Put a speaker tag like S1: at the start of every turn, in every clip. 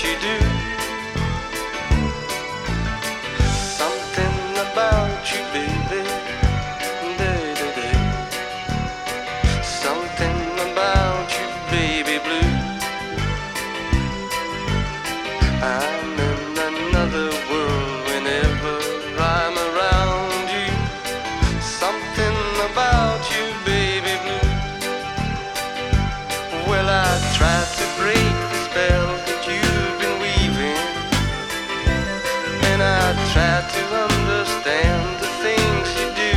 S1: you do. Something about you, baby. Day. Something about you, baby blue. I'm in another world whenever I'm around you. Something about you, baby blue. Well, I tried to break the spell that you've been weaving, and I tried to understand the things you do,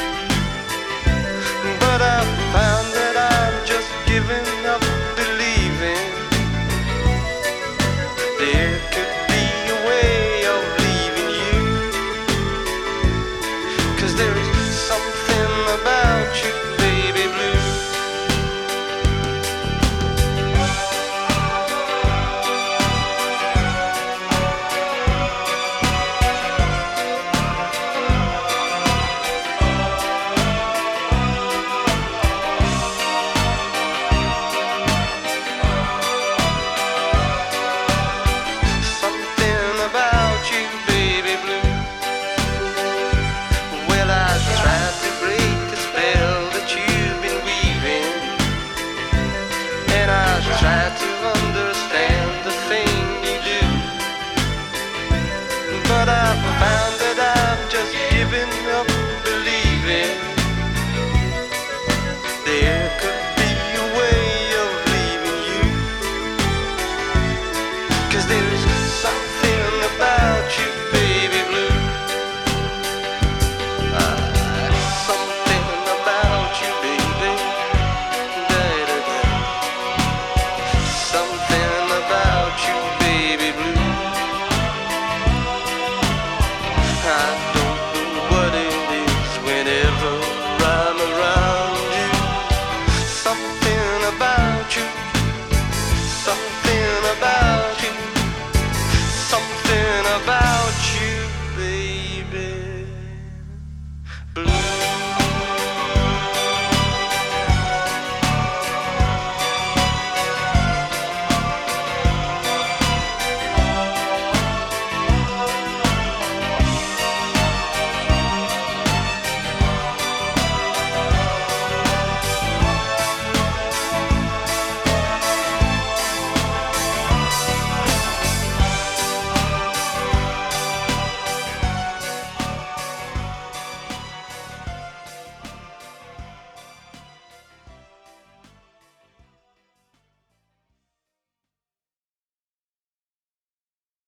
S1: but I found that I'm just giving up believing there could be a way of leaving you. 'Cause there's something about you, baby blue. Something about you, baby blue. Well, I tried to break the spell that you've been weaving, and I tried to understand the thing you do, but I found that I'm just giving up